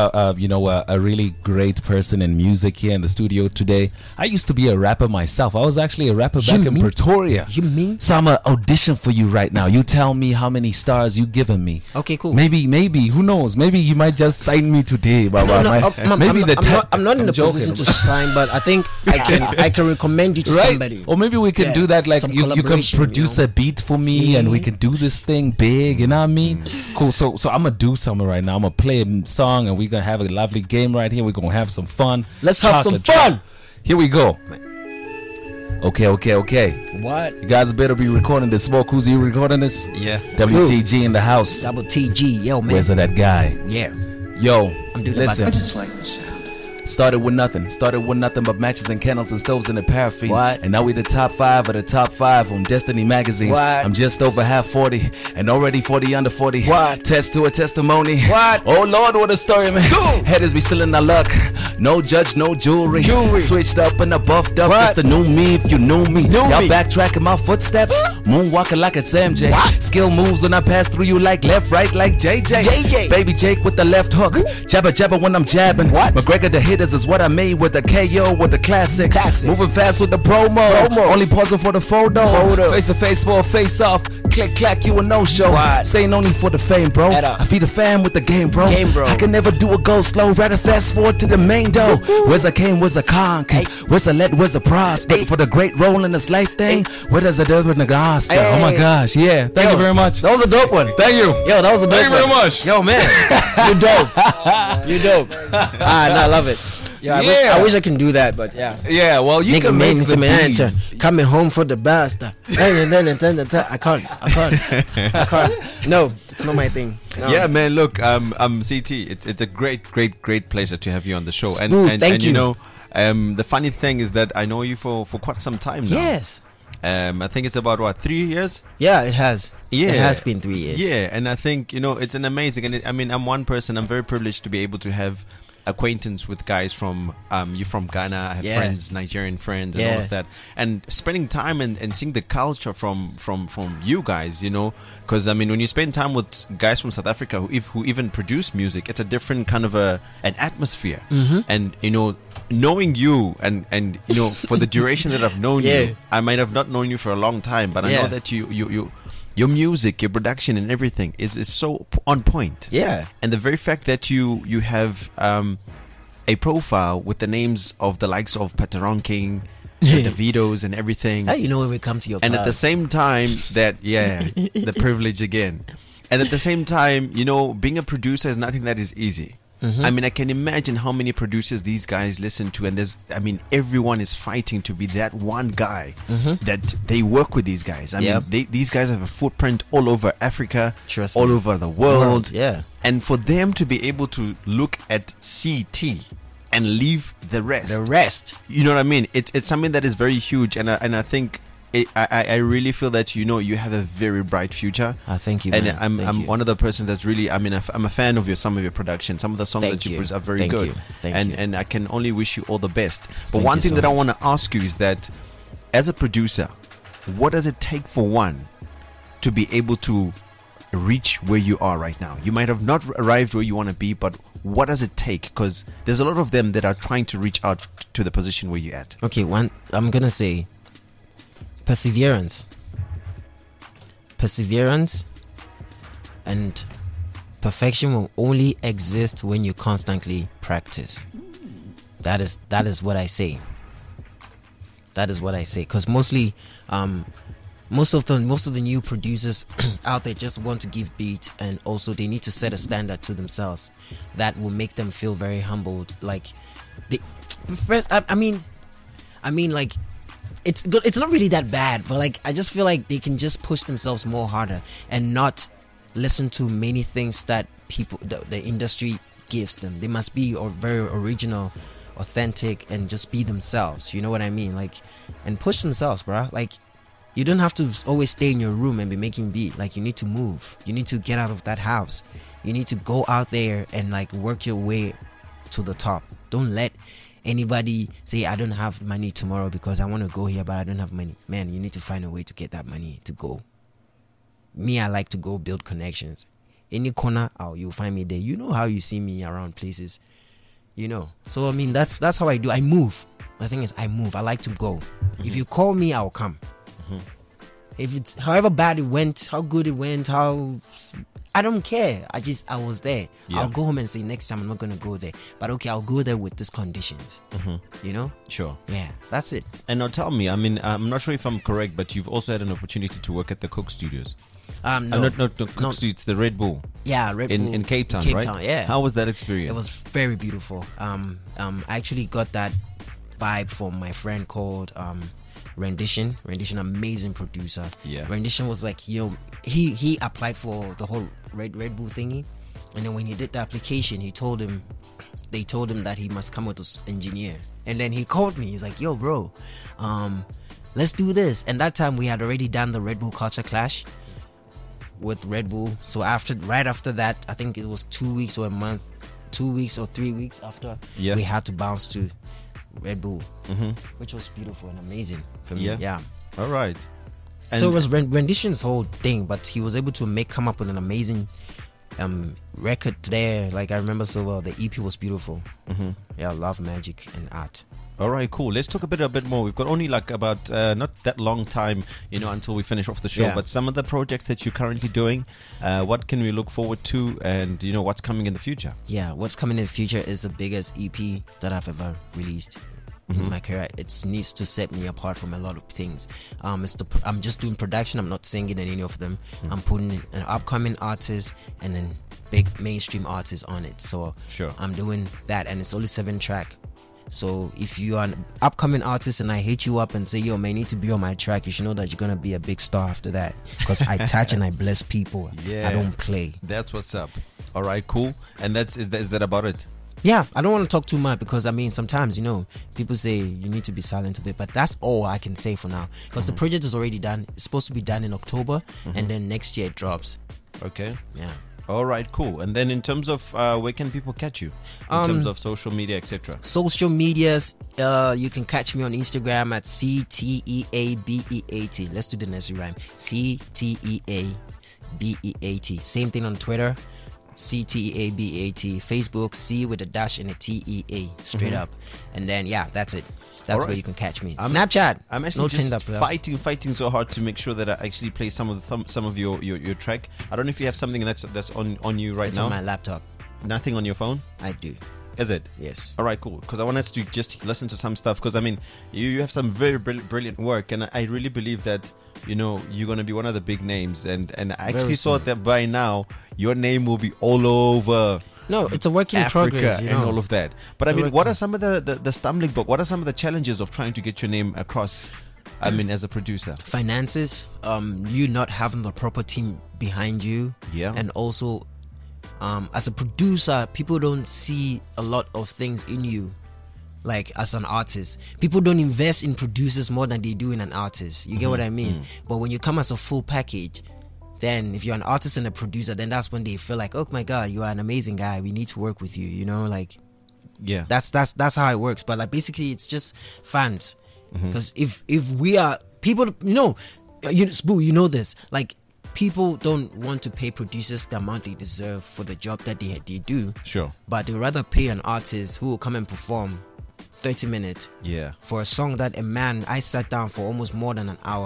a really great person in music here in the studio today. I used to be a rapper myself. I was actually a rapper back in Pretoria. You mean? So I'm gonna audition for you right now. You tell me how many stars you given me. Okay, cool. Maybe who knows? Maybe you might just sign me today, Baba. I'm not in the position to sign, but I think I can recommend you to somebody. Or maybe we can do that. Like you can produce a beat for me, and we can do this thing big. You know what I mean? Cool. So I'm gonna do something right now. I'm gonna play a song, and we're gonna have a lovely game right here. We're gonna have some fun. Let's have some fun. Here we go. Okay. What? You guys better be recording this. Smoke, who's you recording this? Yeah. WTG in the house. Double TG, yo man. Where's that guy? Yeah. Yo, I'm doing listen. I just like the sound. Started with nothing but matches and candles and stoves and a paraffin. What? And now we the top 5 of the top 5 on Destiny magazine. What? I'm just over half 40 and already 40 under 40. What? Test to a testimony. What? Oh Lord, what a story, man. Go. Headers be still in our luck. No judge, no jewelry. Switched up and I buffed up. What? Just to know me if you knew me. Y'all me. backtracking my footsteps. Moonwalking like it's MJ. What? Skill moves when I pass through you like left, right, like JJ. JJ. Baby Jake with the left hook. Jabba when I'm jabbing. What? McGregor the hitters is what I made with the KO with the classic. Moving fast with the promo. Only pausing for the photo. Face to face for a face off. Click clack, you a no show. What? Saying only for the fame, bro. I feed the fam with the game, bro. I can never do a go slow. Rather fast forward to the main dough. Where's a came, where's a con? Where's a let, where's a prospect for the great role in this life thing? Where does it ever the gospel? Oh my gosh, yeah. Thank you very much. That was a dope one. Thank you. Yo, that was a dope Thank you very much. Yo, man. You're dope. You're dope. No, I love it. Yeah, I wish I can do that, but yeah. Yeah, well, you can make the beats. Coming home for the best. I can't. No, it's not my thing. No. Yeah, man. Look, CT. It's a great pleasure to have you on the show. Smooth, thank you. You know, the funny thing is that I know you for quite some time now. Yes. I think it's about 3 years. Yeah, it has. Yeah, it has been 3 years. Yeah, and I think it's an amazing. And I'm one person. I'm very privileged to be able to have acquaintance with guys from you're from Ghana. I have friends, Nigerian friends, and all of that. And spending time and seeing the culture from you guys, because I mean, when you spend time with guys from South Africa who even produce music, it's a different kind of an atmosphere. And knowing you and for the duration that I've known you, I might have not known you for a long time, but I know that your music, your production, and everything is so on point. Yeah. And the very fact that you have a profile with the names of the likes of Patron King, the Davidos, and everything. How when we come to your and club. at the same time that the privilege again. And at the same time, being a producer is nothing that is easy. I mean, I can imagine how many producers these guys listen to, and everyone is fighting to be that one guy that they work with these guys. I mean, these guys have a footprint all over Africa, all over the world. Yeah. And for them to be able to look at CT and leave the rest. You know what I mean? It's something that is very huge, and I think I really feel that you have a very bright future. Thank you, and man. I'm one of the persons that's really I'm a fan of some of your production. Some of the songs that you produce are very good. And I can only wish you all the best. But one thing that I want to ask you is that as a producer, what does it take for one to be able to reach where you are right now? You might have not arrived where you want to be, but what does it take? Because there's a lot of them that are trying to reach out to the position where you're at. Okay, I'm gonna say perseverance and perfection will only exist when you constantly practice. That is what I say. That is what I say. Because mostly, most of the new producers out there just want to give beat, and also they need to set a standard to themselves that will make them feel very humbled. Like, I mean, like, it's good. It's not really that bad, but like, I just feel like they can just push themselves more harder and not listen to many things that the industry gives them. They must be very original, authentic, and just be themselves. You know what I mean? Like, and push themselves, bro. Like, you don't have to always stay in your room and be making beat. Like, you need to move. You need to get out of that house. You need to go out there and like work your way to the top. Don't let anybody say, I don't have money tomorrow because I want to go here but I don't have money. Man, you need to find a way to get that money to go. Me, I like to go build connections. Any corner, you'll find me there. You know how you see me around places, you know. So I mean, that's how I do. I move. The thing is, I move. I like to go. If you call me, I'll come. If it's however bad it went, how good it went, I don't care. I was there. Yeah. I'll go home and say, next time I'm not gonna go there. But okay, I'll go there with these conditions. You know? Sure. Yeah, that's it. And now tell me, I mean, I'm not sure if I'm correct, but you've also had an opportunity to work at the Cook Studios. No, not Cook Studios, the Red Bull. Yeah, Red Bull in Cape Town, Cape right? Town, yeah. How was that experience? It was very beautiful. I actually got that vibe from my friend called Rendition, amazing producer. Yeah. Rendition was like, he applied for the whole Red Bull thingy, and then when he did the application, they told him that he must come with this engineer. And then he called me. He's like, yo, bro, let's do this. And that time we had already done the Red Bull Culture Clash with Red Bull. So right after that, I think it was 2 weeks or a month, 2 weeks or 3 weeks after, we had to bounce to Red Bull, which was beautiful and amazing for me. Yeah. All right. And so it was Rendition's whole thing, but he was able to come up with an amazing record there. Like, I remember so well. The EP was beautiful. Yeah, love, magic, and art. All right, cool. Let's talk a bit more. We've got only like about not that long time, until we finish off the show. Yeah. But some of the projects that you're currently doing, what can we look forward to, and what's coming in the future? Yeah, what's coming in the future is the biggest EP that I've ever released in my career. It needs to set me apart from a lot of things. I'm just doing production. I'm not singing in any of them. I'm putting an upcoming artist and then big mainstream artists on it. So sure. I'm doing that, and it's only 7 track. So if you are an upcoming artist and I hit you up and say, yo, man, you need to be on my track, you should know that you're gonna be a big star after that, because I touch and I bless people. Yeah, I don't play. That's what's up. All right, cool. And is that about it? Yeah, I don't want to talk too much, because I mean, sometimes people say you need to be silent a bit, but that's all I can say for now, because the project is already done. It's supposed to be done in October, and then next year it drops. Okay. Yeah. All right, cool. And then in terms of where can people catch you in terms of social media, etc.? Social medias, you can catch me on Instagram at CTEABEAT. Let's do the next rhyme. CTEABEAT. Same thing on Twitter, CTEABEAT. Facebook, C with a dash and a TEA, straight up. And then that's it. That's where you can catch me. Snapchat. I'm actually fighting so hard to make sure that I actually play some of your track. I don't know if you have something that's on you right now. It's on my laptop. Nothing on your phone? I do. Is it? Yes. All right, cool. Because I want us to just listen to some stuff. Because I mean, you have some very brilliant work, and I really believe that you're going to be one of the big names. And I actually thought that by now your name will be all over. No, it's a work in Africa progress, and all of that. But I mean, what are some of the stumbling block? What are some of the challenges of trying to get your name across? I mean, as a producer, finances, you not having the proper team behind you, and also, as a producer, people don't see a lot of things in you. Like, as an artist, people don't invest in producers more than they do in an artist. You get what I mean? But when you come as a full package, then if you're an artist and a producer, then that's when they feel like, oh my god, you are an amazing guy, we need to work with you, like, that's how it works. But like, basically it's just fans, because if we are people, Spoo, this, like, people don't want to pay producers the amount they deserve for the job that they do. Sure. But they rather pay an artist who will come and perform 30 minutes for a song that I sat down for almost more than an hour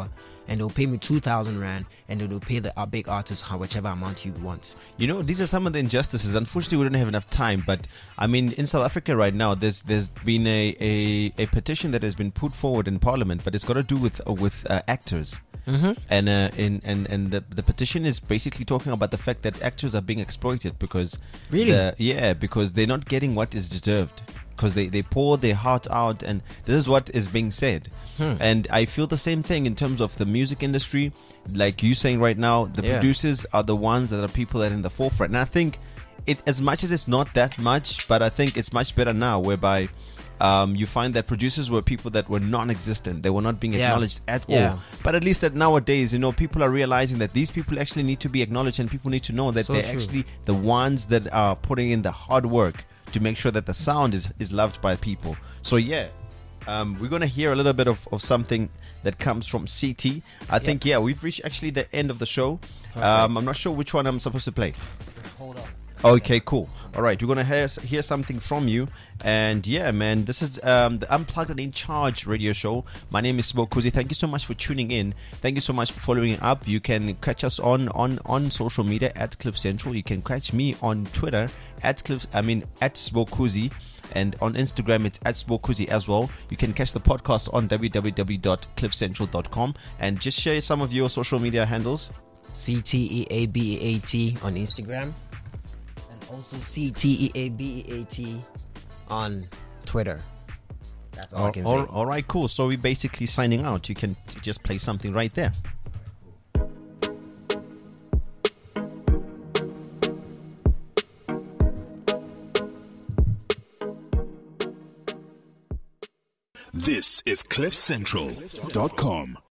and they'll pay me 2,000 rand, and they'll pay the big artist whichever amount you want. You know, these are some of the injustices. Unfortunately, we don't have enough time. But I mean, in South Africa right now, there's been a petition that has been put forward in Parliament, but it's got to do with actors. Mm-hmm. And the petition is basically talking about the fact that actors are being exploited because because they're not getting what is deserved, because they pour their heart out, and this is what is being said. And I feel the same thing in terms of the music industry. Like you saying right now, the producers are the ones that are people that are in the forefront. And I think it, as much as it's not that much, but I think it's much better now, whereby you find that producers were people that were non-existent. They were not being acknowledged at all. But at least that nowadays, you know, people are realizing that these people actually need to be acknowledged, and people need to know that they're actually the ones that are putting in the hard work to make sure that the sound is loved by people. So we're going to hear a little bit of something that comes from CT. I think, we've reached actually the end of the show. I'm not sure which one I'm supposed to play. Hold on. Okay, cool. All right, we're going to hear something from you. And yeah, man, this is the Unplugged and In Charge radio show. My name is Sbokuzi. Thank you so much for tuning in. Thank you so much for following up. You can catch us on social media at Cliff Central. You can catch me on Twitter at Sbokuzi. And on Instagram, it's at Sbokuzi as well. You can catch the podcast on www.cliffcentral.com. And just share some of your social media handles. CTEABEAT on Instagram. Also CTEABEAT on Twitter. That's all I can say. All right, cool. So we're basically signing out. You can just play something right there. This is CliffCentral.com.